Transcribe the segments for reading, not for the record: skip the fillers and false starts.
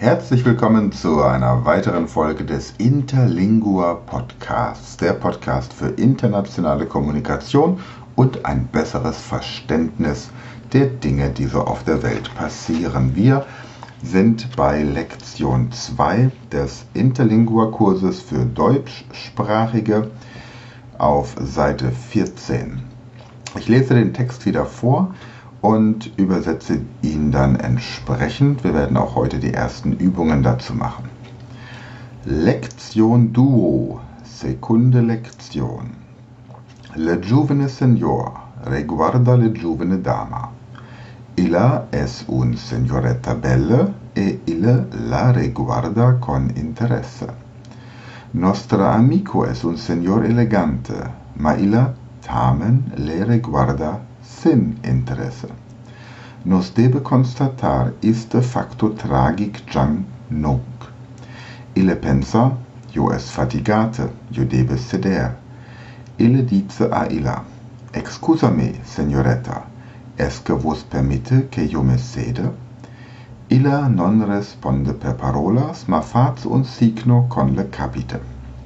Herzlich willkommen zu einer weiteren Folge des Interlingua Podcasts, der Podcast für internationale Kommunikation und ein besseres Verständnis der Dinge, die so auf der Welt passieren. Wir sind bei Lektion 2 des Interlingua-Kurses für Deutschsprachige auf Seite 14. Ich lese den Text wieder vor und übersetze ihn dann entsprechend. Wir werden auch heute die ersten Übungen dazu machen. Lektion duo, seconde lezione. Le giovane signor riguarda le giovane dama. Ella es un signoretta bella e il la riguarda con interesse. Nostro amico es un signor elegante, ma ella tamen le riguarda sin interesse. Nos debe constatar iste facto tragic jam nunc. Ille pensa, io es fatigate, io debe seder. Ille dice a illa, excusami, signoretta, es que vos permite que io me sede? Illa non responde per parolas, ma faz un signo con le capite.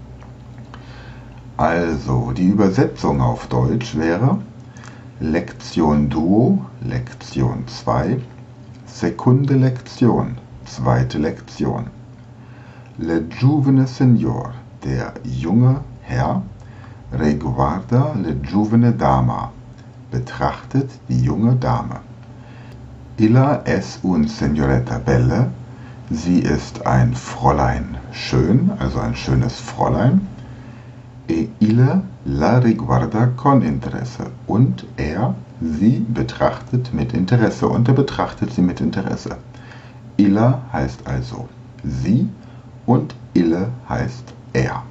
Also, die Übersetzung auf Deutsch wäre Lektion duo, Lektion 2, seconde Lektion, zweite Lektion. Le giovane signor, der junge Herr, riguarda le giovane dama, betrachtet die junge Dame. Illa es un signoretta bella, sie ist ein Fräulein schön, also ein schönes Fräulein. E ille la riguarda con interesse, und er sie betrachtet mit Interesse, und er betrachtet sie mit Interesse. Illa heißt also sie und ille heißt er.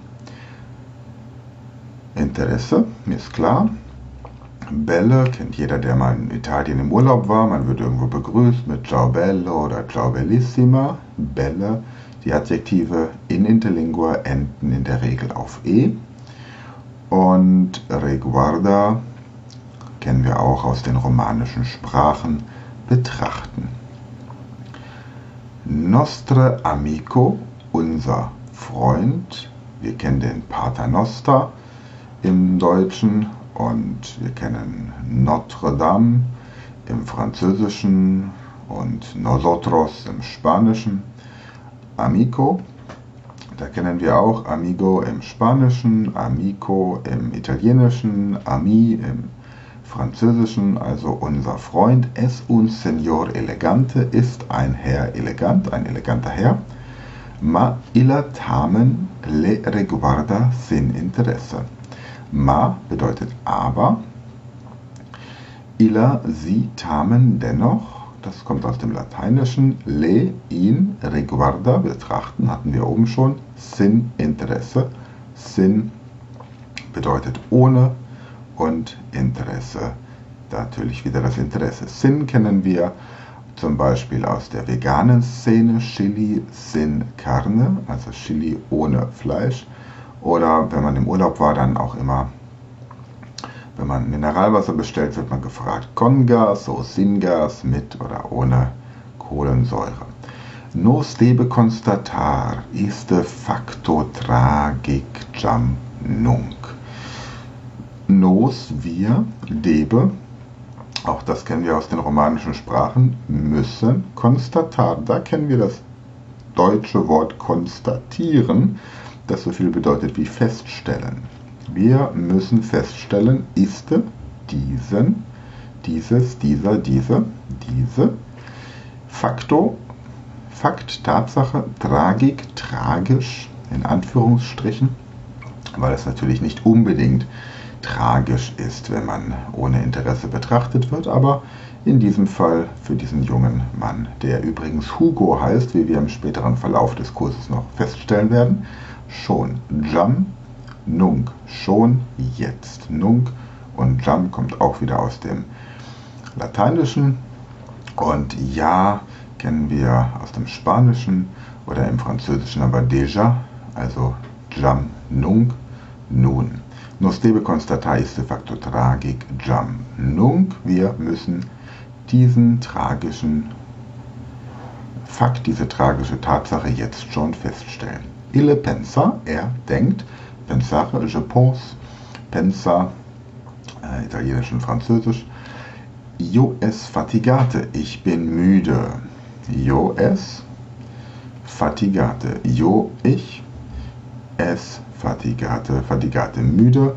Interesse ist klar. Belle kennt jeder, der mal in Italien im Urlaub war. Man wird irgendwo begrüßt mit Ciao bello oder Ciao bellissima. Belle, die Adjektive in Interlingua enden in der Regel auf E. Und riguarda kennen wir auch aus den romanischen Sprachen, betrachten. Nostre amico, unser Freund, wir kennen den Pater Noster im Deutschen und wir kennen Notre Dame im Französischen und Nosotros im Spanischen. Amico, da kennen wir auch Amigo im Spanischen, Amico im Italienischen, Ami im Französischen, also unser Freund. Es un signor elegante, ist ein Herr elegant, ein eleganter Herr. Ma illa tamen le riguarda sin interesse. Ma bedeutet aber, illa sie tamen dennoch, das kommt aus dem Lateinischen, le, ihn, riguarda, betrachten, hatten wir oben schon, sin, Interesse. Sin bedeutet ohne und Interesse, natürlich wieder das Interesse. Sin kennen wir zum Beispiel aus der veganen Szene, Chili sin carne, also Chili ohne Fleisch. Oder wenn man im Urlaub war, dann auch immer, wenn man Mineralwasser bestellt, wird man gefragt, con gas o sin gas, mit oder ohne Kohlensäure. Nos debe constatar iste facto tragic jam nunc. Nos, wir, debe, auch das kennen wir aus den romanischen Sprachen, müssen, constatar, da kennen wir das deutsche Wort konstatieren, das so viel bedeutet wie feststellen. Wir müssen feststellen, iste, diesen, dieses, dieser, diese, Facto, Fakt, Tatsache, Tragik, tragisch, in Anführungsstrichen, weil es natürlich nicht unbedingt tragisch ist, wenn man ohne Interesse betrachtet wird, aber in diesem Fall für diesen jungen Mann, der übrigens Hugo heißt, wie wir im späteren Verlauf des Kurses noch feststellen werden, schon jam, nunc, schon jetzt. Nunc und jam kommt auch wieder aus dem Lateinischen und ja kennen wir aus dem Spanischen oder im Französischen aber déjà, also jam, nunc, nun. Nos debe constatar iste facto tragic jam nunc. Wir müssen diesen tragischen Fakt, diese tragische Tatsache jetzt schon feststellen. Il pensa, er denkt, pensare, je pense, pensa, italienisch und französisch. Io es fatigate, ich bin müde. Io es fatigate, io ich, es fatigate, fatigate müde.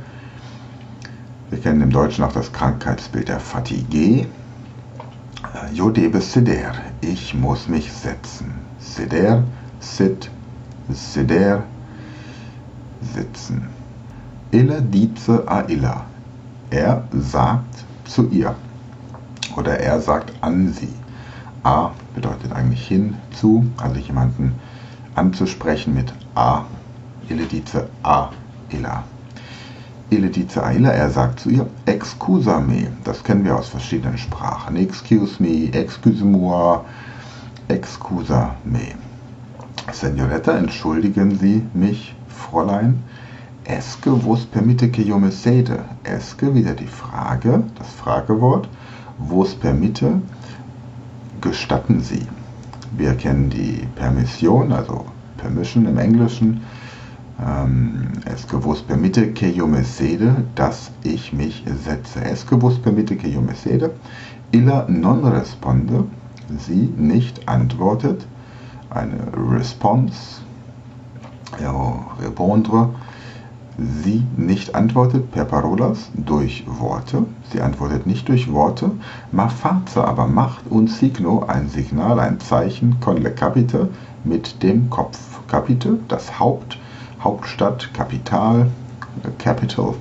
Wir kennen im Deutschen auch das Krankheitsbild der Fatigue. Io debe seder, ich muss mich setzen. Seder, sit, seder, sitzen. Ille dice a illa, er sagt zu ihr oder er sagt an sie. A bedeutet eigentlich hin, zu, also jemanden anzusprechen mit a. Ille dice a illa. Ille dice a illa, er sagt zu ihr, excusa me, das kennen wir aus verschiedenen Sprachen. Excuse me, excuse-moi, excusa me. Señoretta, entschuldigen Sie mich, Fräulein. Esque vos permite que yo me sede? Esque, wieder die Frage, das Fragewort. Vos permite, gestatten Sie. Wir kennen die Permission, also Permission im Englischen. Esque vos permite que yo me sede, dass ich mich setze. Esque vos permite que yo me sede. Illa non responde, sie nicht antwortet. Eine Response, répondre, sie nicht antwortet per parolas, durch Worte. Sie antwortet nicht durch Worte. Ma face aber macht un signo, ein Signal, ein Zeichen, con le capite, mit dem Kopf. Capite, das Haupt, Hauptstadt, Kapital, Capital.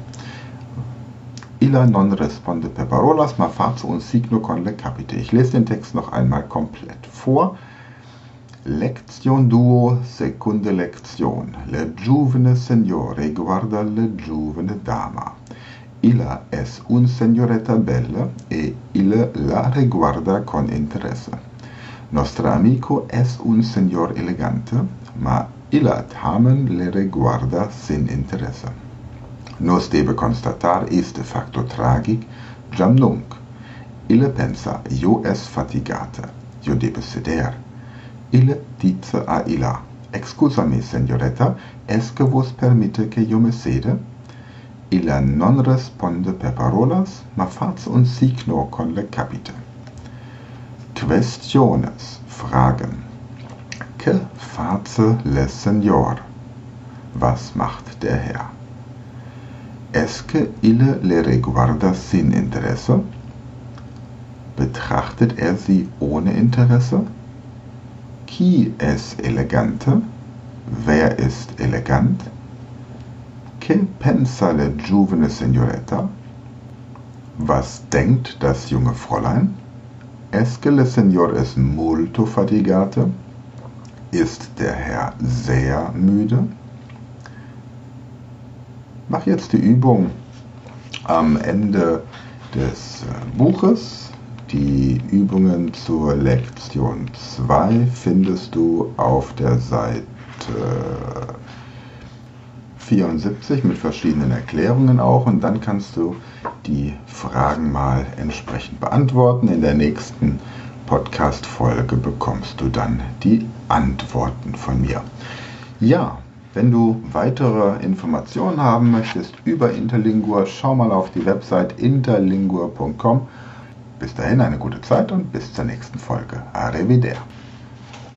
Illa non responde per parolas, ma face un signo con le capite. Ich lese den Text noch einmal komplett vor. Lezione duo, seconda lezione. Le giovane signore guarda le giovane dama. Illa es un signoretta bella e illa la riguarda con interesse. Nostro amico es un signor elegante, ma illa tamen le riguarda sin interesse. Nos debe constatar este facto tragic, jam nunc. Illa pensa, io es fatigata, io debe seder. Ille dice a illa, excusami, signoretta, esque vos permite que yo me sede? Illa non responde per parolas, ma face un signo con le capite. Questiones, Fragen. Que face le signor? Was macht der Herr? Esque ille le riguarda sin interesse? Betrachtet er sie ohne Interesse? Qui es elegante? Wer ist elegant? Que pensa le giovane signoretta? Was denkt das junge Fräulein? Esque le signor es molto fatigate? Ist der Herr sehr müde? Mach jetzt die Übung am Ende des Buches. Die Übungen zur Lektion 2 findest du auf der Seite 74 mit verschiedenen Erklärungen auch, und dann kannst du die Fragen mal entsprechend beantworten. In der nächsten Podcast-Folge bekommst du dann die Antworten von mir. Ja, wenn du weitere Informationen haben möchtest über Interlingua, schau mal auf die Website interlingua.com. Bis dahin eine gute Zeit und bis zur nächsten Folge. Arrivederci.